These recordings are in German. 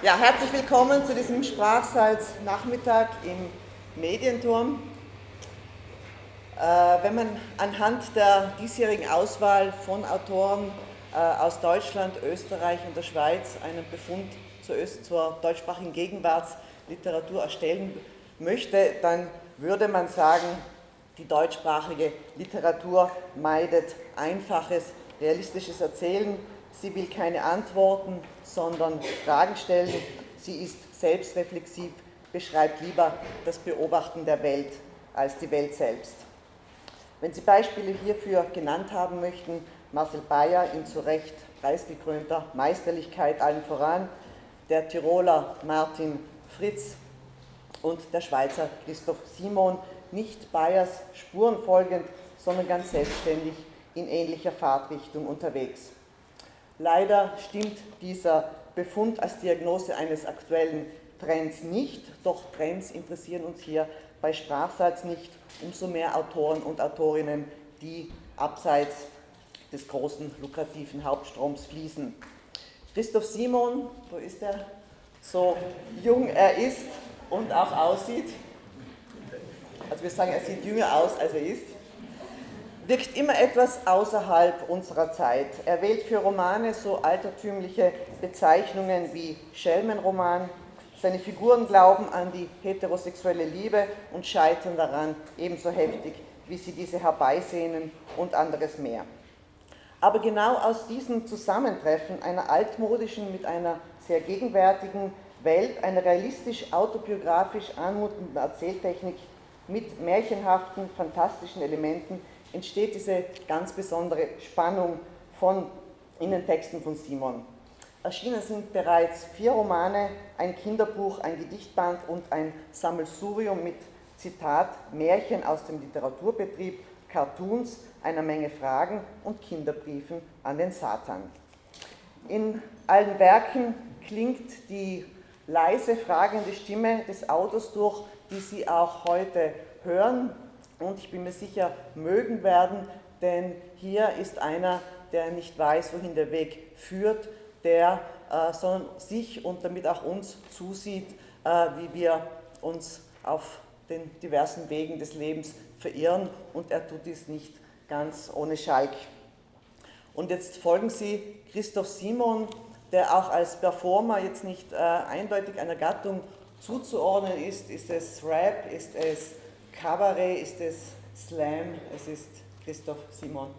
Ja, herzlich willkommen zu diesem Sprachsalz-Nachmittag im Medienturm. Wenn man anhand der diesjährigen Auswahl von Autoren aus Deutschland, Österreich und der Schweiz einen Befund zur deutschsprachigen Gegenwartsliteratur erstellen möchte, dann würde man sagen, die deutschsprachige Literatur meidet einfaches, realistisches Erzählen. Sie will keine Antworten, sondern Fragen stellen. Sie ist selbstreflexiv, beschreibt lieber das Beobachten der Welt als die Welt selbst. Wenn Sie Beispiele hierfür genannt haben möchten, Marcel Beyer in zu Recht preisgekrönter Meisterlichkeit allen voran, der Tiroler Martin Fritz und der Schweizer Christoph Simon, nicht Beyers Spuren folgend, sondern ganz selbstständig in ähnlicher Fahrtrichtung unterwegs. Leider stimmt dieser Befund als Diagnose eines aktuellen Trends nicht, doch Trends interessieren uns hier bei Sprachsalz nicht, umso mehr Autoren und Autorinnen, die abseits des großen, lukrativen Hauptstroms fließen. Christoph Simon, wo ist er? So jung er ist und auch aussieht, also wir sagen, er sieht jünger aus, als er ist, wirkt immer etwas außerhalb unserer Zeit. Er wählt für Romane so altertümliche Bezeichnungen wie Schelmenroman. Seine Figuren glauben an die heterosexuelle Liebe und scheitern daran ebenso heftig, wie sie diese herbeisehnen und anderes mehr. Aber genau aus diesem Zusammentreffen einer altmodischen mit einer sehr gegenwärtigen Welt, einer realistisch autobiografisch anmutenden Erzähltechnik mit märchenhaften, fantastischen Elementen entsteht diese ganz besondere Spannung in den Texten von Simon. Erschienen sind bereits 4 Romane, ein Kinderbuch, ein Gedichtband und ein Sammelsurium mit Zitat Märchen aus dem Literaturbetrieb, Cartoons, einer Menge Fragen und Kinderbriefen an den Satan. In allen Werken klingt die leise, fragende Stimme des Autors durch, die Sie auch heute hören und ich bin mir sicher mögen werden, denn hier ist einer, der nicht weiß, wohin der Weg führt, sondern sich und damit auch uns zusieht, wie wir uns auf den diversen Wegen des Lebens verirren und er tut dies nicht ganz ohne Schalk. Und jetzt folgen Sie Christoph Simon, der auch als Performer jetzt nicht eindeutig einer Gattung zuzuordnen ist. Ist es Rap, ist es Kabarett, ist es Slam? Es ist Christoph Simon.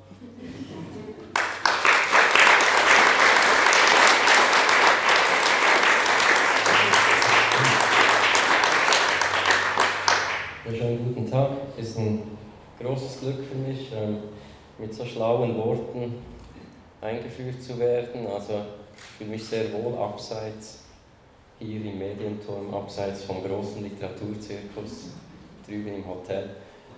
Schönen guten Tag. Es ist ein großes Glück für mich, mit so schlauen Worten eingeführt zu werden. Also ich fühle mich sehr wohl abseits hier im Medienturm, abseits vom großen Literaturzirkus drüben im Hotel.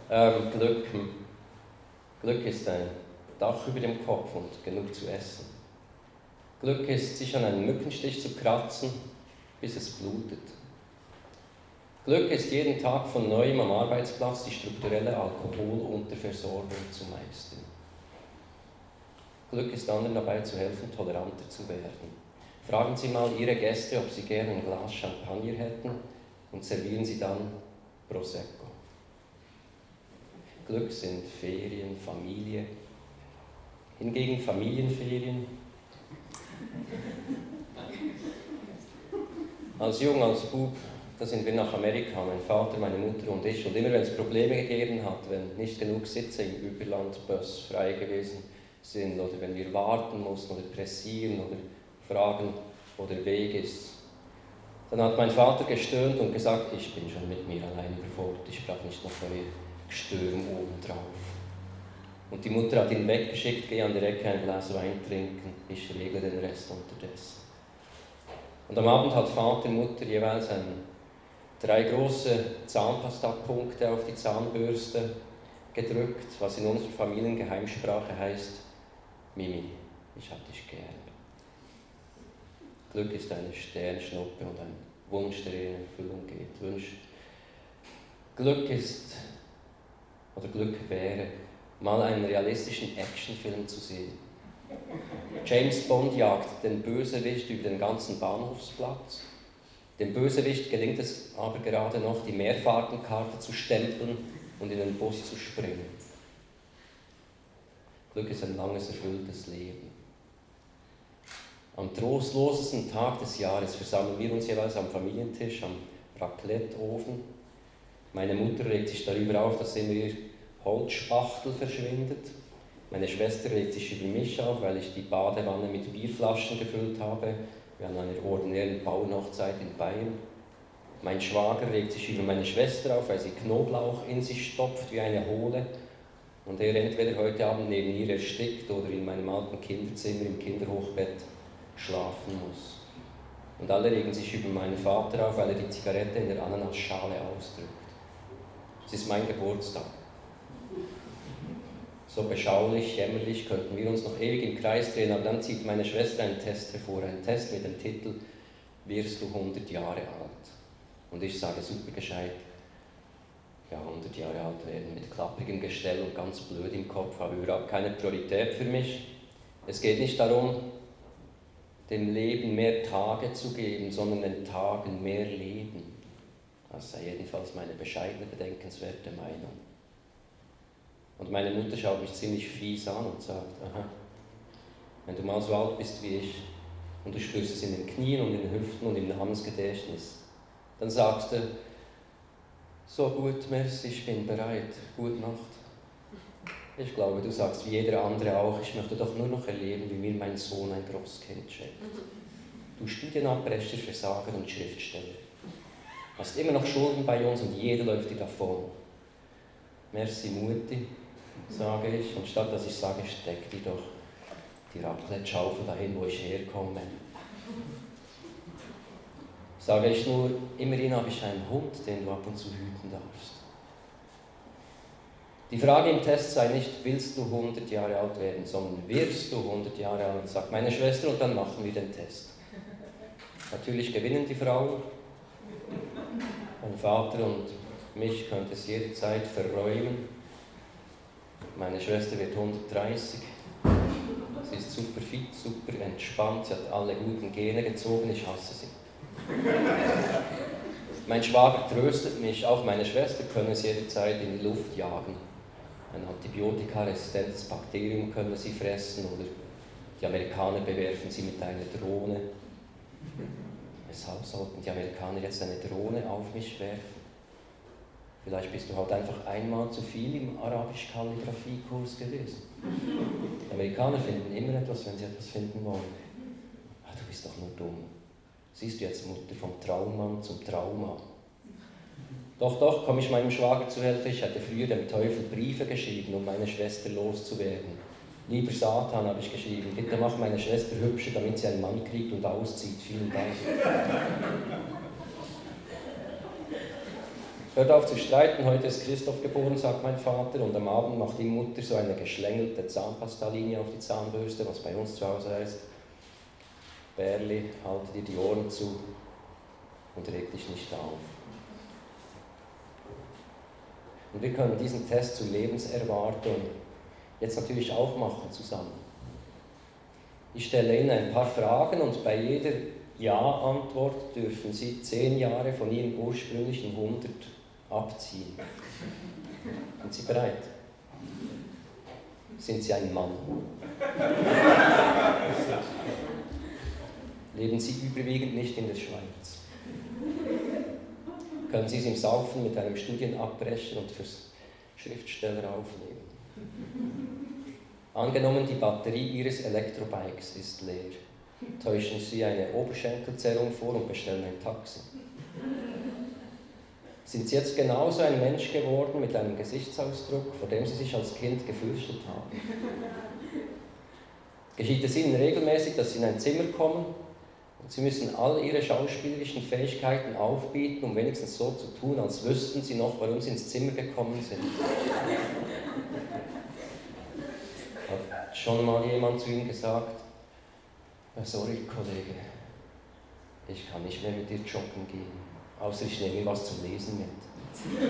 Glück ist ein Dach über dem Kopf und genug zu essen. Glück ist, sich an einen Mückenstich zu kratzen, bis es blutet. Glück ist, jeden Tag von neuem am Arbeitsplatz die strukturelle Alkoholunterversorgung zu meistern. Glück ist, anderen dabei zu helfen, toleranter zu werden. Fragen Sie mal Ihre Gäste, ob sie gerne ein Glas Champagner hätten und servieren Sie dann Prosecco. Glück sind Ferien, Familie. Hingegen Familienferien. Als Jung, als Bub, da sind wir nach Amerika, mein Vater, meine Mutter und ich. Und immer wenn es Probleme gegeben hat, wenn nicht genug Sitze im Überlandbus frei gewesen sind oder wenn wir warten mussten oder pressieren oder fragen, wo der Weg ist, dann hat mein Vater gestöhnt und gesagt, ich bin schon mit mir allein überfordert, ich brauche nicht noch euer Gestürm obendrauf. Und die Mutter hat ihn weggeschickt, geh an der Ecke ein Glas Wein trinken, ich regle den Rest unterdessen. Und am Abend hat Vater und Mutter jeweils 3 große Zahnpastapunkte auf die Zahnbürste gedrückt, was in unserer Familiengeheimsprache heißt, Mimi, ich hab dich gern. Glück ist eine Sternschnuppe und ein Wunsch, der in Erfüllung geht. Glück ist, oder Glück wäre, mal einen realistischen Actionfilm zu sehen. James Bond jagt den Bösewicht über den ganzen Bahnhofsplatz Dem Bösewicht gelingt es aber gerade noch, die Mehrfahrtenkarte zu stempeln und in den Bus zu springen. Glück ist ein langes, erfülltes Leben. Am trostlosesten Tag des Jahres versammeln wir uns jeweils am Familientisch, am Raclette-Ofen. Meine Mutter regt sich darüber auf, dass immer ihr Holzspachtel verschwindet. Meine Schwester regt sich über mich auf, weil ich die Badewanne mit Bierflaschen gefüllt habe, wie an einer ordinären Bauernhochzeit in Bayern. Mein Schwager regt sich über meine Schwester auf, weil sie Knoblauch in sich stopft wie eine Hohle und er entweder heute Abend neben ihr erstickt oder in meinem alten Kinderzimmer im Kinderhochbett schlafen muss. Und alle regen sich über meinen Vater auf, weil er die Zigarette in der Ananasschale ausdrückt. Es ist mein Geburtstag. So beschaulich, jämmerlich könnten wir uns noch ewig im Kreis drehen, aber dann zieht meine Schwester einen Test hervor, einen Test mit dem Titel »Wirst du 100 Jahre alt?« Und ich sage super gescheit, ja, 100 Jahre alt werden mit klappigem Gestell und ganz blöd im Kopf, aber überhaupt keine Priorität für mich. Es geht nicht darum, dem Leben mehr Tage zu geben, sondern den Tagen mehr Leben. Das sei jedenfalls meine bescheidene, bedenkenswerte Meinung. Und meine Mutter schaut mich ziemlich fies an und sagt, aha, wenn du mal so alt bist wie ich und du spürst es in den Knien und in den Hüften und im Namensgedächtnis, dann sagst du, so gut, merci, ich bin bereit, gute Nacht. Ich glaube, du sagst wie jeder andere auch, ich möchte doch nur noch erleben, wie mir mein Sohn ein Großkind schenkt. Du Studienabbrecher, Versager und Schriftsteller. Hast immer noch Schulden bei uns und jeder läuft dir davon. Merci, Mutti, sage ich, und statt dass ich sage, steck dir doch die Raclette-Schaufel dahin, wo ich herkomme. Sage ich nur, immerhin habe ich einen Hund, den du ab und zu hüten darfst. Die Frage im Test sei nicht, willst du 100 Jahre alt werden, sondern wirst du 100 Jahre alt, sagt meine Schwester, und dann machen wir den Test. Natürlich gewinnen die Frauen. Mein Vater und mich könnte es jederzeit verräumen. Meine Schwester wird 130. Sie ist super fit, super entspannt, sie hat alle guten Gene gezogen, ich hasse sie. Mein Schwager tröstet mich, auch meine Schwester könne es jederzeit in die Luft jagen. Ein antibiotikaresistentes Bakterium können sie fressen oder die Amerikaner bewerfen sie mit einer Drohne. Weshalb sollten die Amerikaner jetzt eine Drohne auf mich werfen? Vielleicht bist du halt einfach einmal zu viel im Arabisch-Kalligraphie-Kurs gewesen. Die Amerikaner finden immer etwas, wenn sie etwas finden wollen. Ah, du bist doch nur dumm. Siehst du jetzt, Mutter, vom Traummann zum Trauma. Doch, komme ich meinem Schwager zu Hilfe. Ich hätte früher dem Teufel Briefe geschrieben, um meine Schwester loszuwerden. Lieber Satan, habe ich geschrieben, bitte mach meine Schwester hübscher, damit sie einen Mann kriegt und auszieht. Vielen Dank. Hört auf zu streiten, heute ist Christoph geboren, sagt mein Vater, und am Abend macht die Mutter so eine geschlängelte Zahnpastalinie auf die Zahnbürste, was bei uns zu Hause heißt. Bärli, halte dir die Ohren zu und reg dich nicht auf. Und wir können diesen Test zur Lebenserwartung jetzt natürlich auch machen zusammen. Ich stelle Ihnen ein paar Fragen und bei jeder Ja-Antwort dürfen Sie 10 Jahre von Ihren ursprünglichen 100 abziehen. Sind Sie bereit? Sind Sie ein Mann? Leben Sie überwiegend nicht in der Schweiz? Können Sie es im Saufen mit einem Studienabbrecher und fürs Schriftsteller aufnehmen? Angenommen, die Batterie Ihres Elektrobikes ist leer. Täuschen Sie eine Oberschenkelzerrung vor und bestellen ein Taxi. Sind Sie jetzt genauso ein Mensch geworden mit einem Gesichtsausdruck, vor dem Sie sich als Kind gefürchtet haben? Geschieht es Ihnen regelmäßig, dass Sie in ein Zimmer kommen und Sie müssen all Ihre schauspielerischen Fähigkeiten aufbieten, um wenigstens so zu tun, als wüssten Sie noch, warum Sie ins Zimmer gekommen sind? Hat schon mal jemand zu Ihnen gesagt, sorry, Kollege, ich kann nicht mehr mit dir joggen gehen, außer ich nehme mir was zum Lesen mit.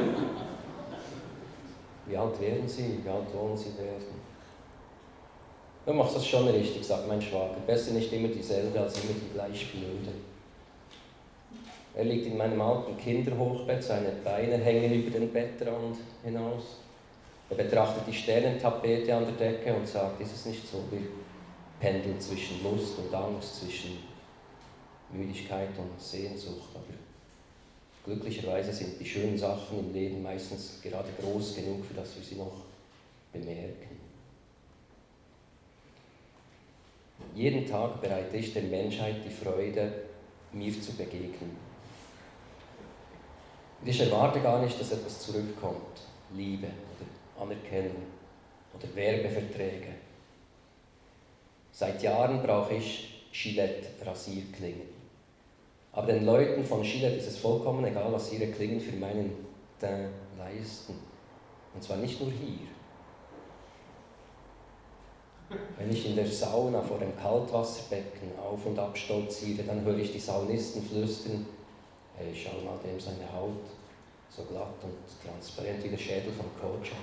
Wie alt werden Sie? Wie alt wollen Sie werden? Du machst das schon richtig, sagt mein Schwager. Besser nicht immer dieselbe, als immer die gleich blöde. Er liegt in meinem alten Kinderhochbett, seine Beine hängen über den Bettrand hinaus. Er betrachtet die Sternentapete an der Decke und sagt, ist es nicht so, wir pendeln zwischen Lust und Angst, zwischen Müdigkeit und Sehnsucht. Aber glücklicherweise sind die schönen Sachen im Leben meistens gerade groß genug, für dass wir sie noch bemerken. Jeden Tag bereite ich der Menschheit die Freude, mir zu begegnen. Und ich erwarte gar nicht, dass etwas zurückkommt. Liebe oder Anerkennung oder Werbeverträge. Seit Jahren brauche ich Gillette-Rasierklingen. Aber den Leuten von Gillette ist es vollkommen egal, was ihre Klingen für meinen Teint leisten. Und zwar nicht nur hier. Wenn ich in der Sauna vor dem Kaltwasserbecken auf und ab stolziere, dann höre ich die Saunisten flüstern, hey, schau mal dem seine Haut, so glatt und transparent wie der Schädel von Kojak.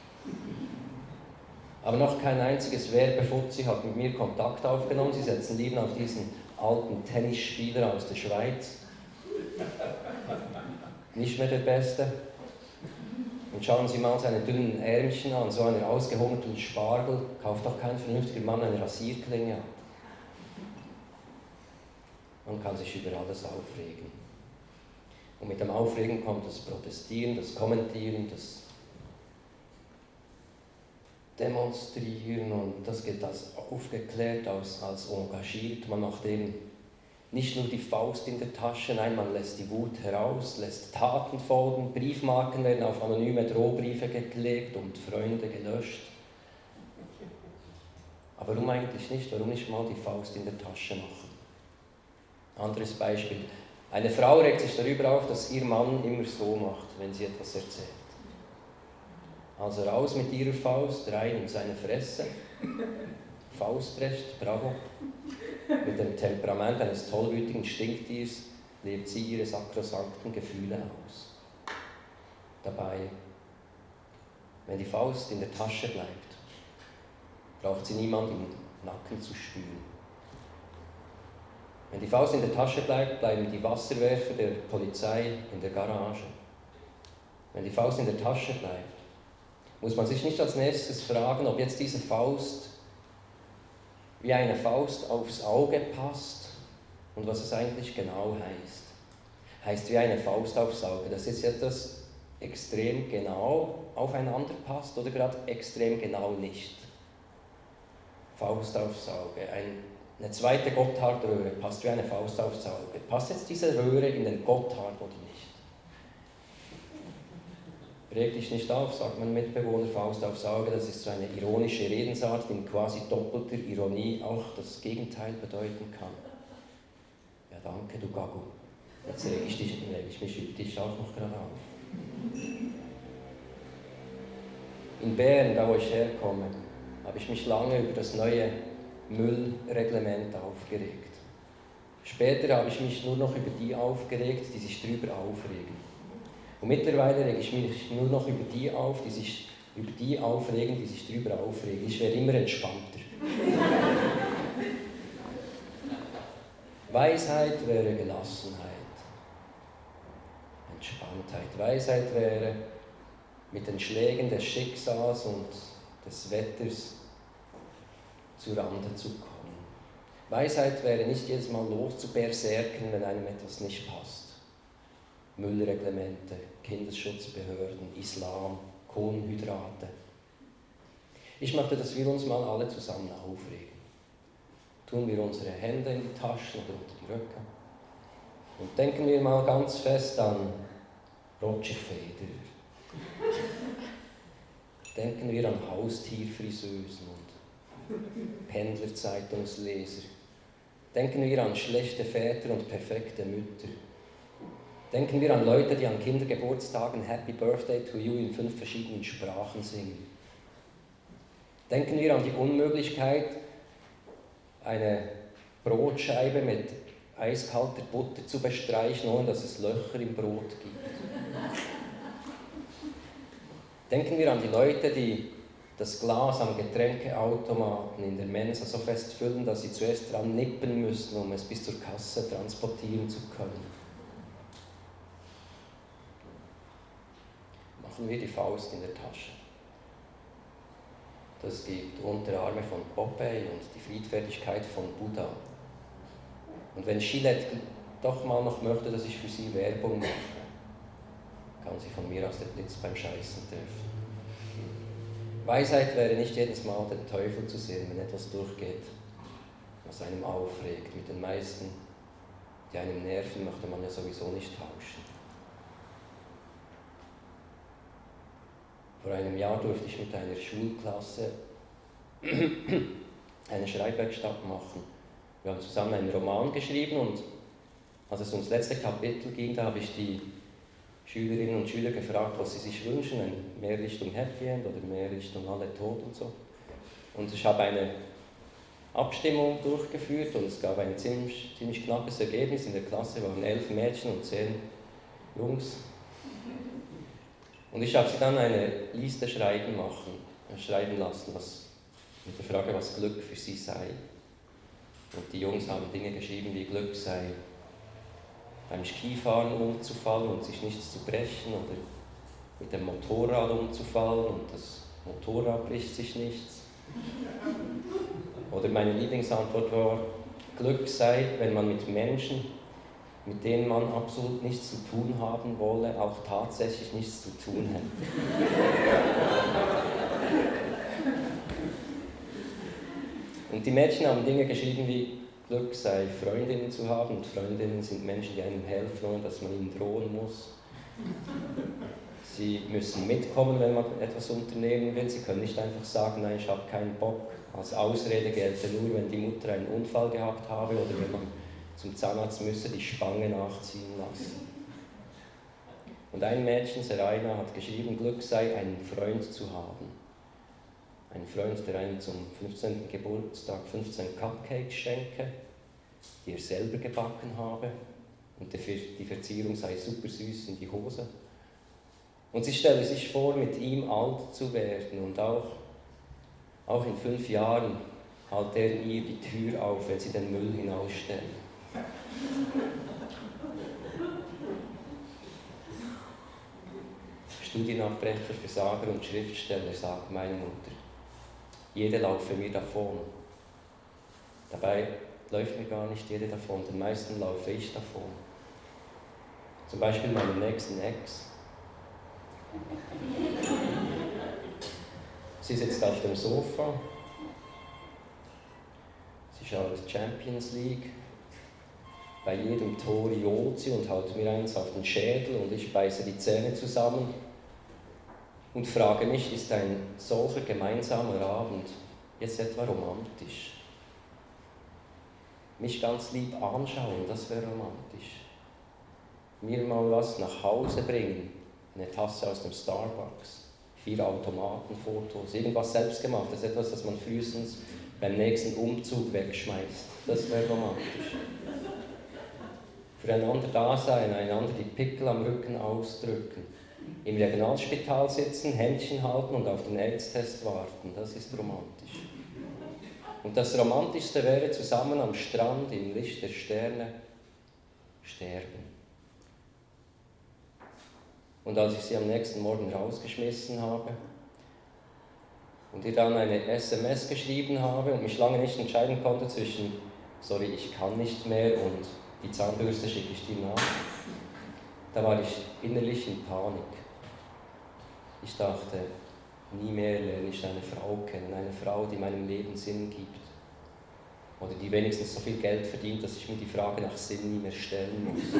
Aber noch kein einziges Werbefuzzi hat mit mir Kontakt aufgenommen. Sie setzen lieber auf diesen alten Tennisspieler aus der Schweiz. Nicht mehr der Beste. Und schauen Sie mal seine dünnen Ärmchen an, so einen ausgehungerten Spargel. Kauft doch kein vernünftiger Mann eine Rasierklinge ab. Man kann sich über alles aufregen. Und mit dem Aufregen kommt das Protestieren, das Kommentieren, das Demonstrieren und das geht als aufgeklärt aus, als engagiert. Man macht eben nicht nur die Faust in der Tasche, nein, man lässt die Wut heraus, lässt Taten folgen, Briefmarken werden auf anonyme Drohbriefe geklebt und Freunde gelöscht. Aber warum eigentlich nicht? Warum nicht mal die Faust in der Tasche machen? Anderes Beispiel. Eine Frau regt sich darüber auf, dass ihr Mann immer so macht, wenn sie etwas erzählt. Also raus mit ihrer Faust, rein in seine Fresse. Faustrecht, bravo. Mit dem Temperament eines tollwütigen Stinktiers lebt sie ihre sakrosankten Gefühle aus. Dabei, wenn die Faust in der Tasche bleibt, braucht sie niemand im Nacken zu spüren. Wenn die Faust in der Tasche bleibt, bleiben die Wasserwerfer der Polizei in der Garage. Wenn die Faust in der Tasche bleibt, muss man sich nicht als nächstes fragen, ob jetzt diese Faust wie eine Faust aufs Auge passt und was es eigentlich genau heißt. Heißt wie eine Faust aufs Auge, dass jetzt etwas extrem genau aufeinander passt oder gerade extrem genau nicht. Faust aufs Auge. Eine zweite Gotthardröhre passt wie eine Faust aufs Auge. Passt jetzt diese Röhre in den Gotthard oder nicht? Reg dich nicht auf, sagt mein Mitbewohner, Faust aufs Auge, das ist so eine ironische Redensart, die in quasi doppelter Ironie auch das Gegenteil bedeuten kann. Ja, danke, du Gagu. Jetzt reg ich mich über dich auch noch gerade auf. In Bern, da wo ich herkomme, habe ich mich lange über das neue Müllreglement aufgeregt. Später habe ich mich nur noch über die aufgeregt, die sich darüber aufregen. Und mittlerweile rege ich mich nur noch über die auf, die sich über die aufregen, die sich darüber aufregen. Ich werde immer entspannter. Weisheit wäre Gelassenheit. Entspanntheit. Weisheit wäre, mit den Schlägen des Schicksals und des Wetters zu Rande zu kommen. Weisheit wäre nicht jedes Mal loszuberserken, wenn einem etwas nicht passt. Müllreglemente, Kinderschutzbehörden, Islam, Kohlenhydrate. Ich möchte, dass wir uns mal alle zusammen aufregen. Tun wir unsere Hände in die Taschen oder unter die Röcke und denken wir mal ganz fest an Roger Federer. Denken wir an Haustierfriseusen und Pendlerzeitungsleser. Denken wir an schlechte Väter und perfekte Mütter. Denken wir an Leute, die an Kindergeburtstagen Happy Birthday to you in 5 verschiedenen Sprachen singen. Denken wir an die Unmöglichkeit, eine Brotscheibe mit eiskalter Butter zu bestreichen, ohne dass es Löcher im Brot gibt. Denken wir an die Leute, die das Glas am Getränkeautomaten in der Mensa so fest füllen, dass sie zuerst dran nippen müssen, um es bis zur Kasse transportieren zu können. Muskeln wie die Faust in der Tasche. Das gibt Unterarme von Popeye und die Friedfertigkeit von Buddha. Und wenn Gillette doch mal noch möchte, dass ich für sie Werbung mache, kann sie von mir aus den Blitz beim Scheißen treffen. Weisheit wäre nicht jedes Mal den Teufel zu sehen, wenn etwas durchgeht, was einem aufregt. Mit den meisten, die einem nerven, möchte man ja sowieso nicht tauschen. Vor einem Jahr durfte ich mit einer Schulklasse eine Schreibwerkstatt machen. Wir haben zusammen einen Roman geschrieben und als es ums letzte Kapitel ging, da habe ich die Schülerinnen und Schüler gefragt, was sie sich wünschen, mehr Richtung Happy End oder mehr Richtung alle tot und so. Und ich habe eine Abstimmung durchgeführt und es gab ein ziemlich knappes Ergebnis. In der Klasse waren 11 Mädchen und 10 Jungs. Und ich habe sie dann eine Liste schreiben lassen, mit der Frage, was Glück für sie sei. Und die Jungs haben Dinge geschrieben wie Glück sei, beim Skifahren umzufallen und sich nichts zu brechen oder mit dem Motorrad umzufallen und das Motorrad bricht sich nichts. Oder meine Lieblingsantwort war, Glück sei, wenn man mit Menschen, mit denen man absolut nichts zu tun haben wolle, auch tatsächlich nichts zu tun hätte. Und die Mädchen haben Dinge geschrieben wie, Glück sei, Freundinnen zu haben. Und Freundinnen sind Menschen, die einem helfen, ohne dass man ihnen drohen muss. Sie müssen mitkommen, wenn man etwas unternehmen will. Sie können nicht einfach sagen, nein, ich habe keinen Bock. Als Ausrede gelte nur, wenn die Mutter einen Unfall gehabt habe oder wenn man zum Zahnarzt müsse die Spange nachziehen lassen. Und ein Mädchen, Serena, hat geschrieben, Glück sei, einen Freund zu haben. Ein Freund, der einem zum 15. Geburtstag 15 Cupcakes schenke, die er selber gebacken habe und die Verzierung sei super süß in die Hose. Und sie stelle sich vor, mit ihm alt zu werden und auch in 5 Jahren hält er ihr die Tür auf, wenn sie den Müll hinausstellen. Studienabbrecher, Versager und Schriftsteller, sagt meine Mutter. Jede laufe mir davon. Dabei läuft mir gar nicht jede davon, den meisten laufe ich davon. Zum Beispiel meinem nächsten Ex. Sie sitzt auf dem Sofa, sie schaut Champions League, bei jedem Tor johlt sie und haut mir eins auf den Schädel und ich beiße die Zähne zusammen und frage mich, ist ein solcher gemeinsamer Abend jetzt etwa romantisch? Mich ganz lieb anschauen, das wäre romantisch. Mir mal was nach Hause bringen, eine Tasse aus dem Starbucks, 4 Automatenfotos, irgendwas Selbstgemachtes, etwas, das man frühestens beim nächsten Umzug wegschmeißt. Das wäre romantisch. Füreinander da sein, einander die Pickel am Rücken ausdrücken, im Regionalspital sitzen, Händchen halten und auf den AIDS-Test warten, das ist romantisch. Und das Romantischste wäre, zusammen am Strand im Licht der Sterne sterben. Und als ich sie am nächsten Morgen rausgeschmissen habe und ihr dann eine SMS geschrieben habe und mich lange nicht entscheiden konnte zwischen sorry, ich kann nicht mehr und die Zahnbürste schicke ich dir nach, da war ich innerlich in Panik. Ich dachte, nie mehr lerne ich eine Frau kennen, eine Frau, die meinem Leben Sinn gibt. Oder die wenigstens so viel Geld verdient, dass ich mir die Frage nach Sinn nie mehr stellen muss.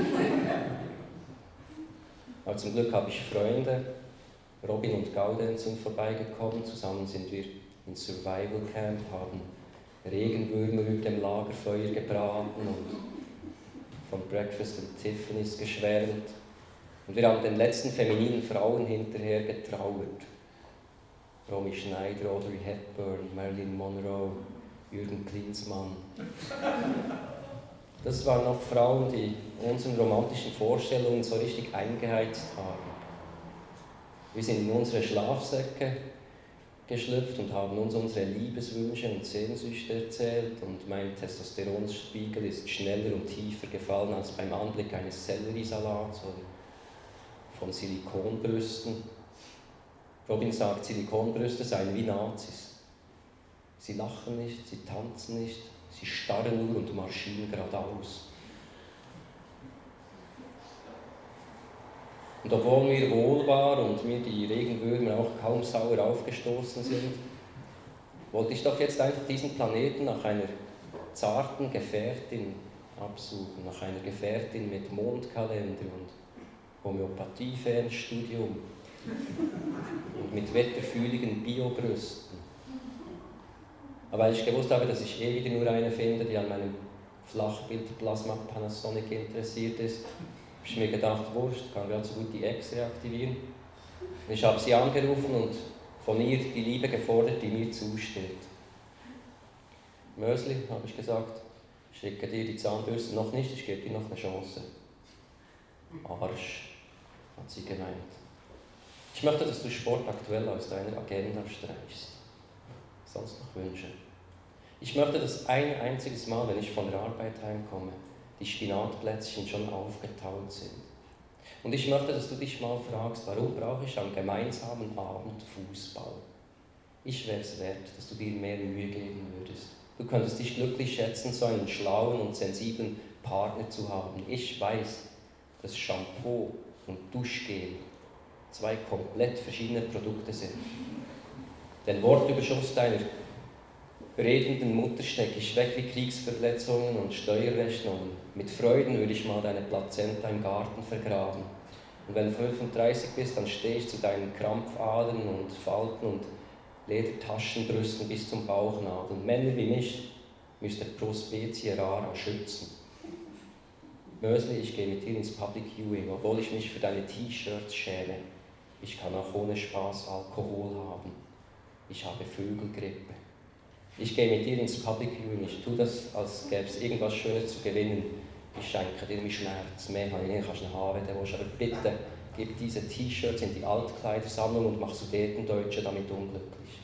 Aber zum Glück habe ich Freunde. Robin und Gauden sind vorbeigekommen. Zusammen sind wir in Survival Camp, haben Regenwürmer über dem Lagerfeuer gebraten und von Breakfast at Tiffany's geschwärmt. Und wir haben den letzten femininen Frauen hinterher getrauert. Romy Schneider, Audrey Hepburn, Marilyn Monroe, Jürgen Klinsmann. Das waren noch Frauen, die unseren romantischen Vorstellungen so richtig eingeheizt haben. Wir sind in unsere Schlafsäcke geschlüpft und haben uns unsere Liebeswünsche und Sehnsüchte erzählt und mein Testosteronspiegel ist schneller und tiefer gefallen als beim Anblick eines Selleriesalats oder von Silikonbrüsten. Robin sagt, Silikonbrüste seien wie Nazis. Sie lachen nicht, sie tanzen nicht, sie starren nur und marschieren geradeaus. Und obwohl mir wohl war und mir die Regenwürmer auch kaum sauer aufgestoßen sind, wollte ich doch jetzt einfach diesen Planeten nach einer zarten Gefährtin absuchen, nach einer Gefährtin mit Mondkalender und Homöopathie-Fernstudium und mit wetterfühligen Biobrüsten. Aber weil ich gewusst habe, dass ich wieder nur eine finde, die an meinem Flachbild-Plasma Panasonic interessiert ist, habe ich mir gedacht, wurscht, kann gerade so gut die Ex reaktivieren. Und ich habe sie angerufen und von ihr die Liebe gefordert, die mir zusteht. Mösli, habe ich gesagt, ich schicke dir die Zahnbürste noch nicht, ich gebe dir noch eine Chance. Arsch, hat sie gemeint. Ich möchte, dass du Sport aktuell aus deiner Agenda streichst. Sonst noch Wünsche. Ich möchte, dass ein einziges Mal, wenn ich von der Arbeit heimkomme, die Spinatplätzchen schon aufgetaut sind. Und ich möchte, dass du dich mal fragst, warum brauche ich am gemeinsamen Abend Fußball? Ich wäre es wert, dass du dir mehr Mühe geben würdest. Du könntest dich glücklich schätzen, so einen schlauen und sensiblen Partner zu haben. Ich weiß, dass Shampoo und Duschgel zwei komplett verschiedene Produkte sind. Den Wortüberschuss deiner redenden Mutter stecke ich weg wie Kriegsverletzungen und Steuerrechnungen. Mit Freuden würde ich mal deine Plazenta im Garten vergraben. Und wenn du 35 bist, dann stehe ich zu deinen Krampfadern und Falten und Ledertaschenbrüsten bis zum Bauchnabel. Männer wie mich müsste pro Spezie rara schützen. Mösli, ich gehe mit dir ins Public Viewing, obwohl ich mich für deine T-Shirts schäme. Ich kann auch ohne Spaß Alkohol haben. Ich habe Vögelgrippe. Ich gehe mit dir ins Public Viewing. Ich tue das, als gäbe es irgendwas Schönes zu gewinnen. Ich schenke dir meinen Schmerz. Mehr habe ich nicht, kannst du nicht haben, wenn du willst. Aber bitte, gib diese T-Shirts in die Altkleidersammlung und mach Sudetendeutsche damit unglücklich.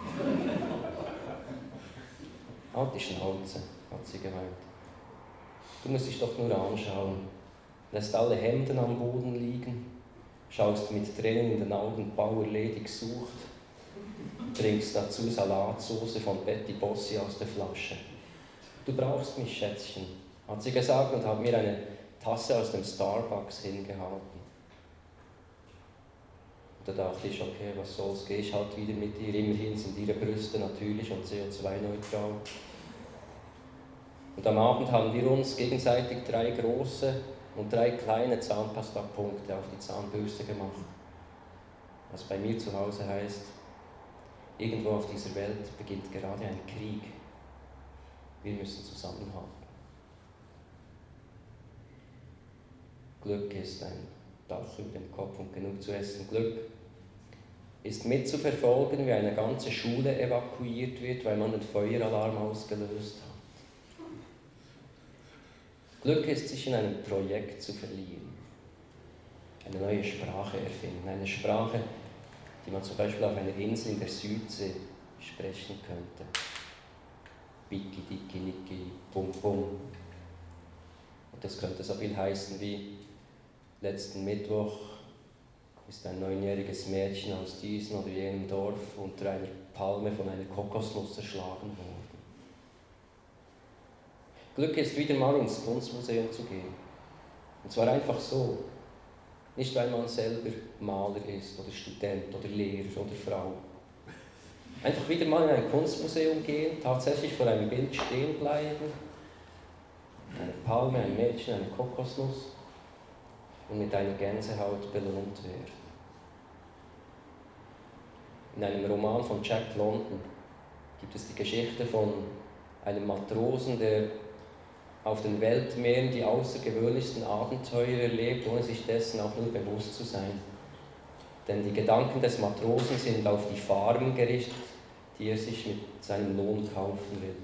Halt die Schnauze, hat sie gemeint. Du musst dich doch nur anschauen. Lässt alle Hemden am Boden liegen, schaust mit Tränen in den Augen Bauer ledig sucht, trinkst dazu Salatsauce von Betty Bossi aus der Flasche. Du brauchst mich, Schätzchen, hat sie gesagt und hat mir eine Tasse aus dem Starbucks hingehalten. Und da dachte ich, okay, was soll's, gehe ich halt wieder mit ihr, immerhin sind ihre Brüste natürlich und CO2-neutral. Und am Abend haben wir uns gegenseitig 3 große und 3 kleine Zahnpasta-Punkte auf die Zahnbürste gemacht. Was bei mir zu Hause heißt, irgendwo auf dieser Welt beginnt gerade ein Krieg. Wir müssen zusammenhalten. Glück ist ein Dach über dem Kopf und genug zu essen. Glück ist mitzuverfolgen, wie eine ganze Schule evakuiert wird, weil man den Feueralarm ausgelöst hat. Glück ist, sich in einem Projekt zu verlieren. Eine neue Sprache erfinden. Eine Sprache, die man zum Beispiel auf einer Insel in der Südsee sprechen könnte. Biki, diki, niki, bum, bum. Und das könnte so viel heißen wie: letzten Mittwoch ist ein 9-jähriges Mädchen aus diesem oder jenem Dorf unter einer Palme von einer Kokosnuss erschlagen worden. Glück ist, wieder mal ins Kunstmuseum zu gehen. Und zwar einfach so. Nicht, weil man selber Maler ist oder Student oder Lehrer oder Frau. Einfach wieder mal in ein Kunstmuseum gehen, tatsächlich vor einem Bild stehen bleiben. Eine Palme, ein Mädchen, eine Kokosnuss und mit einer Gänsehaut belohnt werden. In einem Roman von Jack London gibt es die Geschichte von einem Matrosen, der auf den Weltmeeren die außergewöhnlichsten Abenteuer erlebt, ohne sich dessen auch nur bewusst zu sein. Denn die Gedanken des Matrosen sind auf die Farben gerichtet, die er sich mit seinem Lohn kaufen will.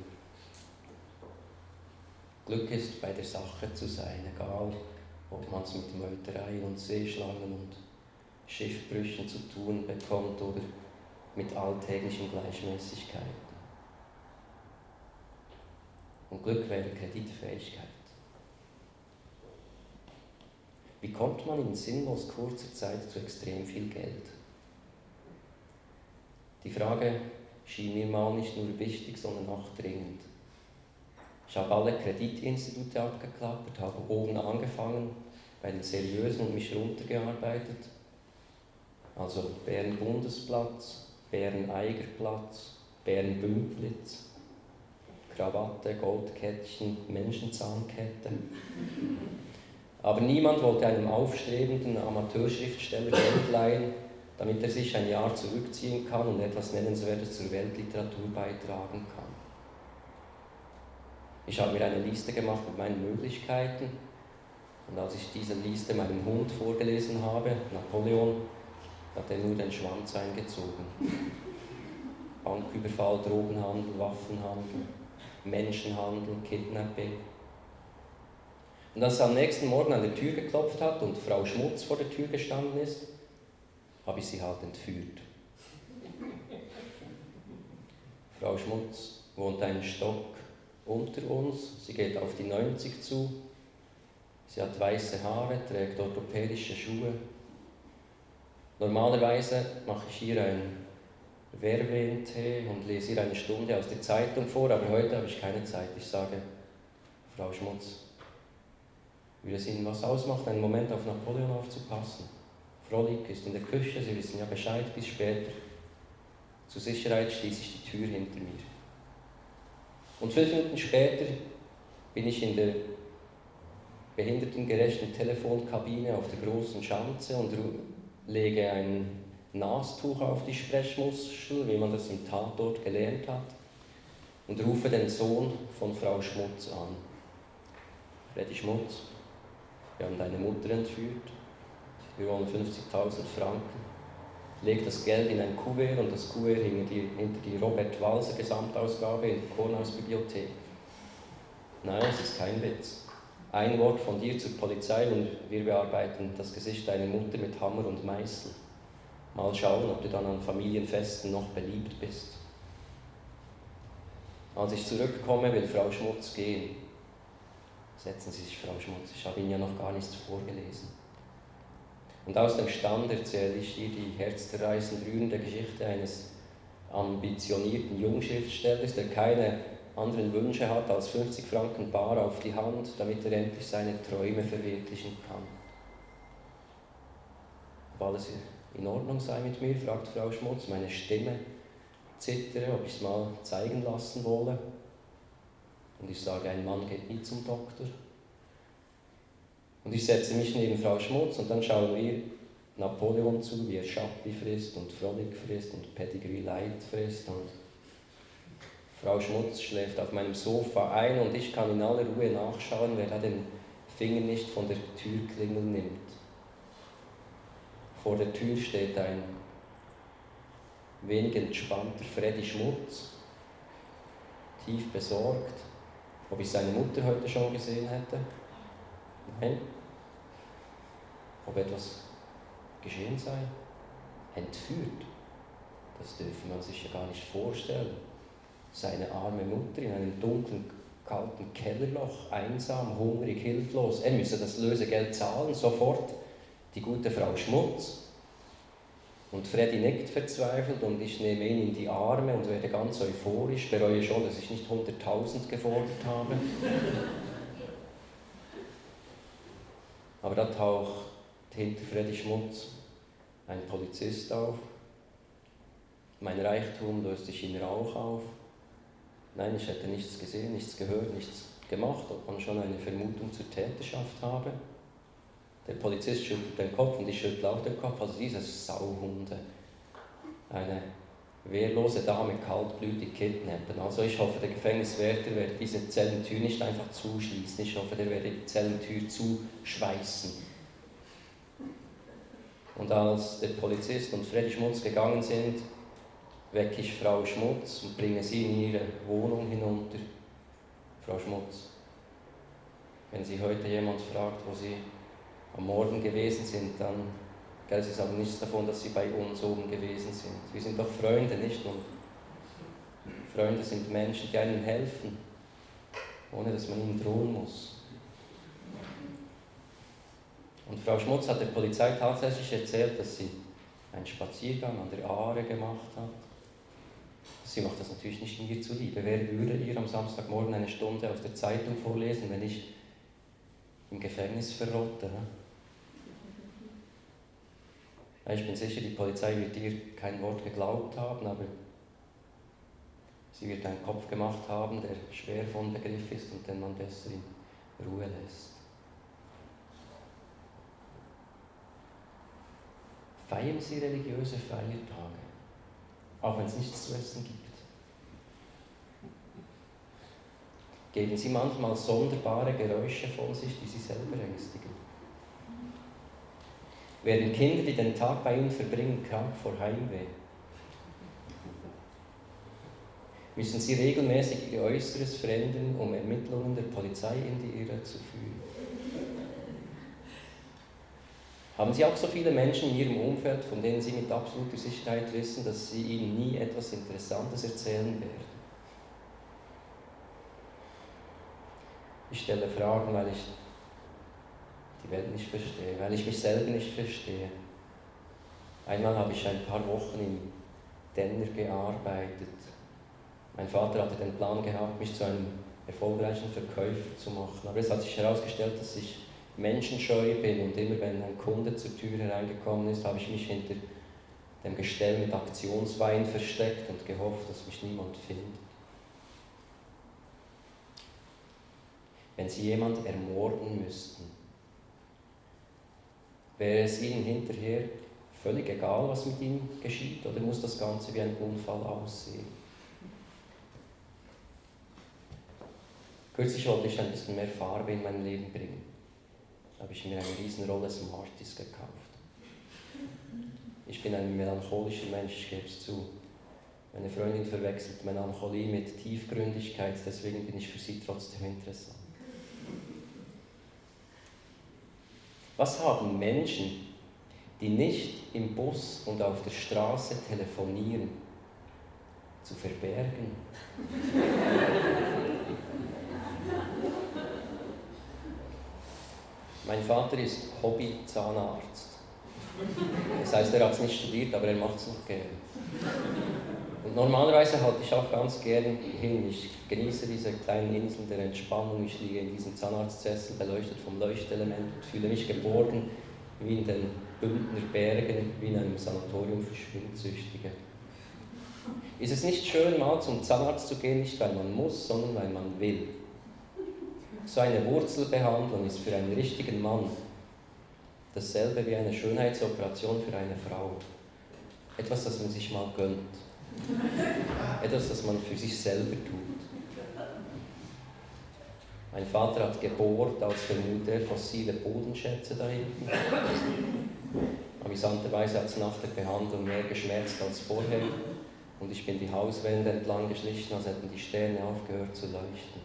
Glück ist, bei der Sache zu sein, egal ob man es mit Meutereien und Seeschlangen und Schiffbrüchen zu tun bekommt oder mit alltäglichen Gleichmäßigkeiten. Und Glück wäre Kreditfähigkeit. Wie kommt man in sinnlos kurzer Zeit zu extrem viel Geld? Die Frage schien mir mal nicht nur wichtig, sondern auch dringend. Ich habe alle Kreditinstitute abgeklappert, habe oben angefangen, bei den seriösen und mich runtergearbeitet. Also Bären-Bundesplatz, Bären-Eigerplatz, Bären-Bümplitz, Krawatte, Goldkettchen, Menschenzahnkette. Aber niemand wollte einem aufstrebenden Amateurschriftsteller Geld leihen, damit er sich ein Jahr zurückziehen kann und etwas Nennenswertes zur Weltliteratur beitragen kann. Ich habe mir eine Liste gemacht mit meinen Möglichkeiten und als ich diese Liste meinem Hund vorgelesen habe, Napoleon, hat er nur den Schwanz eingezogen. Banküberfall, Drogenhandel, Waffenhandel, Menschenhandel, Kidnapping. Und als es am nächsten Morgen an der Tür geklopft hat und Frau Schmutz vor der Tür gestanden ist, habe ich sie halt entführt. Frau Schmutz wohnt einen Stock unter uns, sie geht auf die 90 zu, sie hat weiße Haare, trägt orthopädische Schuhe. Normalerweise mache ich ihr einen Verwehen-Tee und lese ihr eine Stunde aus der Zeitung vor, aber heute habe ich keine Zeit. Ich sage, Frau Schmutz, würde es Ihnen was ausmachen, einen Moment auf Napoleon aufzupassen? Frolik ist in der Küche, Sie wissen ja Bescheid, bis später. Zur Sicherheit schließe ich die Tür hinter mir. Und 5 Minuten später bin ich in der behindertengerechten Telefonkabine auf der großen Schanze und lege ein Nastuch auf die Sprechmuschel, wie man das im Tatort gelernt hat, und rufe den Sohn von Frau Schmutz an. Freddy Schmutz, wir haben deine Mutter entführt, wir wollen 50.000 Franken. Leg das Geld in ein Kuvert und das Kuvert hinter die Robert Walser Gesamtausgabe in der Kornhausbibliothek. Nein, es ist kein Witz. Ein Wort von dir zur Polizei und wir bearbeiten das Gesicht deiner Mutter mit Hammer und Meißel. Mal schauen, ob du dann an Familienfesten noch beliebt bist. Als ich zurückkomme, will Frau Schmutz gehen. Setzen Sie sich, Frau Schmutz, ich habe Ihnen ja noch gar nichts vorgelesen. Und aus dem Stand erzähle ich ihr die herzzerreißend rührende Geschichte eines ambitionierten Jungschriftstellers, der keine anderen Wünsche hat als 50 Franken bar auf die Hand, damit er endlich seine Träume verwirklichen kann. Ob alles in Ordnung sei mit mir, fragt Frau Schmutz. Meine Stimme zittere, ob ich es mal zeigen lassen wolle. Und ich sage, ein Mann geht nie zum Doktor. Und ich setze mich neben Frau Schmutz und dann schauen wir Napoleon zu, wie er Schappi frisst und Frolik frisst und Pedigree Light frisst. Und Frau Schmutz schläft auf meinem Sofa ein und ich kann in aller Ruhe nachschauen, wer da den Finger nicht von der Türklingel nimmt. Vor der Tür steht ein wenig entspannter Freddy Schmutz, tief besorgt, ob ich seine Mutter heute schon gesehen hätte. Nein. Ob etwas geschehen sei? Entführt? Das dürfe man sich ja gar nicht vorstellen. Seine arme Mutter in einem dunklen, kalten Kellerloch, einsam, hungrig, hilflos. Er müsse das Lösegeld zahlen, sofort. Die gute Frau Schmutz. Und Freddy nickt verzweifelt und ich nehme ihn in die Arme und werde ganz euphorisch, bereue schon, dass ich nicht 100.000 gefordert habe. Aber da taucht hinter Freddy Schmutz ein Polizist auf. Mein Reichtum löst sich in Rauch auf. Nein, ich hätte nichts gesehen, nichts gehört, nichts gemacht, ob man schon eine Vermutung zur Täterschaft habe. Der Polizist schüttelt den Kopf und ich schüttle auch den Kopf. Also diese Sauhunde, eine wehrlose Dame kaltblütig kidnappen. Also ich hoffe, der Gefängniswärter werde diese Zellentür nicht einfach zuschließen. Ich hoffe, der werde die Zellentür zuschweißen. Und als der Polizist und Freddy Schmutz gegangen sind, wecke ich Frau Schmutz und bringe sie in ihre Wohnung hinunter. Frau Schmutz, wenn Sie heute jemand fragt, wo Sie am Morgen gewesen sind, dann Sie sagen nichts davon, dass Sie bei uns oben gewesen sind. Wir sind doch Freunde, nicht? Und Freunde sind Menschen, die einem helfen, ohne dass man ihnen drohen muss. Und Frau Schmutz hat der Polizei tatsächlich erzählt, dass sie einen Spaziergang an der Aare gemacht hat, Sie macht das natürlich nicht mir zuliebe. Wer würde ihr am Samstagmorgen eine Stunde aus der Zeitung vorlesen, wenn ich im Gefängnis verrotte? Ja, ich bin sicher, die Polizei wird ihr kein Wort geglaubt haben, aber sie wird einen Kopf gemacht haben, der schwer von Begriff ist und den man besser in Ruhe lässt. Feiern Sie religiöse Feiertage, auch wenn es nichts zu essen gibt? Geben Sie manchmal sonderbare Geräusche von sich, die Sie selber ängstigen? Werden Kinder, die den Tag bei Ihnen verbringen, krank vor Heimweh? Müssen Sie regelmäßig Ihr Äußeres verändern, um Ermittlungen der Polizei in die Irre zu führen? Haben Sie auch so viele Menschen in Ihrem Umfeld, von denen Sie mit absoluter Sicherheit wissen, dass Sie ihnen nie etwas Interessantes erzählen werden? Ich stelle Fragen, weil ich die Welt nicht verstehe, weil ich mich selber nicht verstehe. Einmal habe ich ein paar Wochen im Denner gearbeitet. Mein Vater hatte den Plan gehabt, mich zu einem erfolgreichen Verkäufer zu machen. Aber es hat sich herausgestellt, dass ich menschenscheu bin und immer wenn ein Kunde zur Tür hereingekommen ist, habe ich mich hinter dem Gestell mit Aktionswein versteckt und gehofft, dass mich niemand findet. Wenn Sie jemanden ermorden müssten, wäre es Ihnen hinterher völlig egal, was mit ihm geschieht, oder muss das Ganze wie ein Unfall aussehen? Kürzlich wollte ich ein bisschen mehr Farbe in mein Leben bringen. Da habe ich mir eine Riesenrolle Smarties gekauft. Ich bin ein melancholischer Mensch, ich gebe es zu. Meine Freundin verwechselt Melancholie mit Tiefgründigkeit, deswegen bin ich für sie trotzdem interessant. Was haben Menschen, die nicht im Bus und auf der Straße telefonieren, zu verbergen? Mein Vater ist Hobby-Zahnarzt. Das heißt, er hat es nicht studiert, aber er macht es noch gerne. Und normalerweise halte ich auch ganz gern hin. Ich genieße diese kleinen Inseln der Entspannung. Ich liege in diesem Zahnarztsessel, beleuchtet vom Leuchtelement und fühle mich geborgen wie in den Bündner Bergen, wie in einem Sanatorium für Schwindsüchtige. Ist es nicht schön, mal zum Zahnarzt zu gehen, nicht weil man muss, sondern weil man will? So eine Wurzelbehandlung ist für einen richtigen Mann dasselbe wie eine Schönheitsoperation für eine Frau. Etwas, das man sich mal gönnt. Etwas, das man für sich selber tut. Mein Vater hat gebohrt, als vermute er fossile Bodenschätze da hinten. Amüsanterweise hat es nach der Behandlung mehr geschmerzt als vorher und ich bin die Hauswände entlang geschlichen, als hätten die Sterne aufgehört zu leuchten.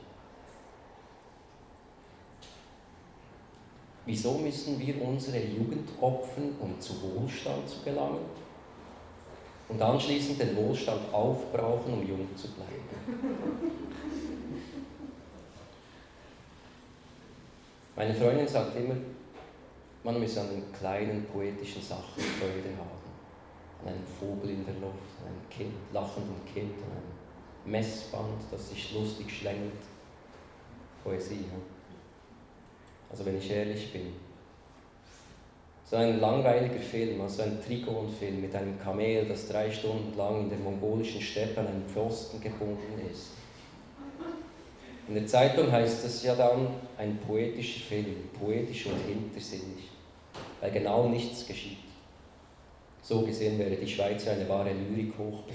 Wieso müssen wir unsere Jugend opfern, um zu Wohlstand zu gelangen? Und anschließend den Wohlstand aufbrauchen, um jung zu bleiben? Meine Freundin sagt immer, man müsse an den kleinen poetischen Sachen Freude haben. An einem Vogel in der Luft, an einem Kind, lachenden Kind, an einem Messband, das sich lustig schlängelt. Poesie, ja? Also wenn ich ehrlich bin. So ein langweiliger Film, also ein Trigon-Film mit einem Kamel, das 3 Stunden lang in der mongolischen Steppe an einem Pfosten gebunden ist. In der Zeitung heißt es ja dann ein poetischer Film, poetisch und hintersinnig, weil genau nichts geschieht. So gesehen wäre die Schweiz eine wahre Lyrik-Hochburg.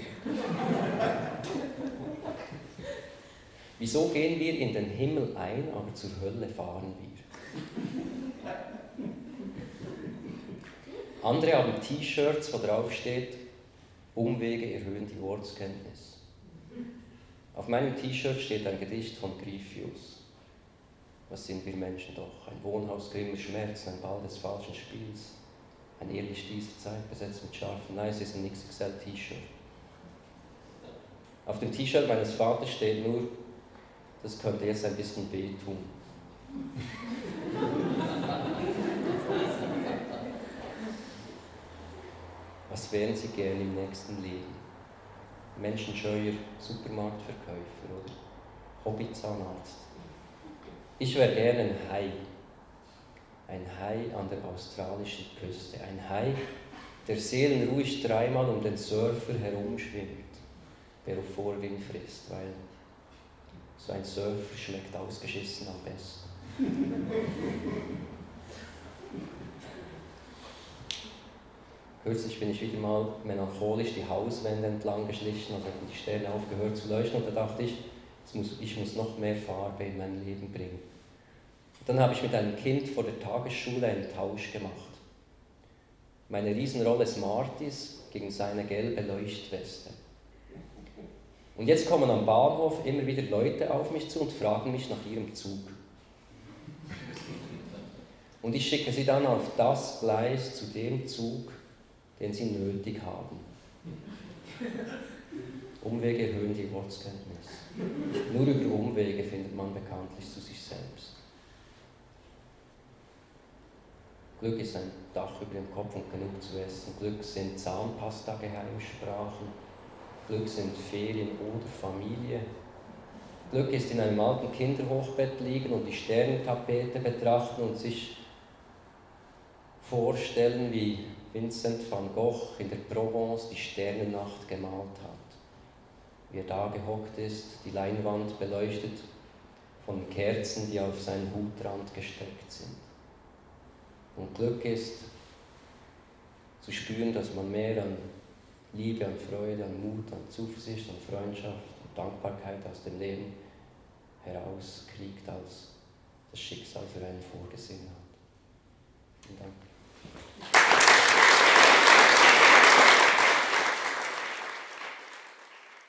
Wieso gehen wir in den Himmel ein, aber zur Hölle fahren wir? Andere haben T-Shirts, wo drauf steht, Umwege erhöhen die Ortskenntnis. Auf meinem T-Shirt steht ein Gedicht von Gryphius. Was sind wir Menschen doch? Ein Wohnhaus grimmer Schmerz, ein Ball des falschen Spiels, ein Irrlicht dieser Zeit besetzt mit scharfen Nein, es ist ein XXL-T-Shirt. Auf dem T-Shirt meines Vaters steht nur, das könnte jetzt ein bisschen wehtun. Was wären Sie gern im nächsten Leben? menschenscheuer Supermarktverkäufer oder Hobbyzahnarzt. Ich wäre gerne ein Hai an der australischen Küste, ein Hai, der seelenruhig dreimal um den Surfer herumschwimmt, der auf Vorwind frisst, weil so ein Surfer schmeckt ausgeschissen am besten. Kürzlich bin ich wieder mal melancholisch die Hauswände entlang geschlichen und hatten die Sterne aufgehört zu leuchten und da dachte ich, ich muss noch mehr Farbe in mein Leben bringen. Und dann habe ich mit einem Kind vor der Tagesschule einen Tausch gemacht. Meine Riesenrolle Smarties gegen seine gelbe Leuchtweste. Und jetzt kommen am Bahnhof immer wieder Leute auf mich zu und fragen mich nach ihrem Zug. Und ich schicke sie dann auf das Gleis zu dem Zug, den sie nötig haben. Umwege erhöhen die Ortskenntnis. Nur über Umwege findet man bekanntlich zu sich selbst. Glück ist ein Dach über dem Kopf und genug zu essen. Glück sind Zahnpasta-Geheimsprachen. Glück sind Ferien oder Familie. Glück ist in einem alten Kinderhochbett liegen und die Sternentapete betrachten und sich vorstellen, wie Vincent van Gogh in der Provence die Sternennacht gemalt hat. Wie er da gehockt ist, die Leinwand beleuchtet von Kerzen, die auf seinen Hutrand gesteckt sind. Und Glück ist, zu spüren, dass man mehr an Liebe, an Freude, an Mut, an Zuversicht, an Freundschaft, an Dankbarkeit aus dem Leben herauskriegt, als das Schicksal für einen vorgesehen hat.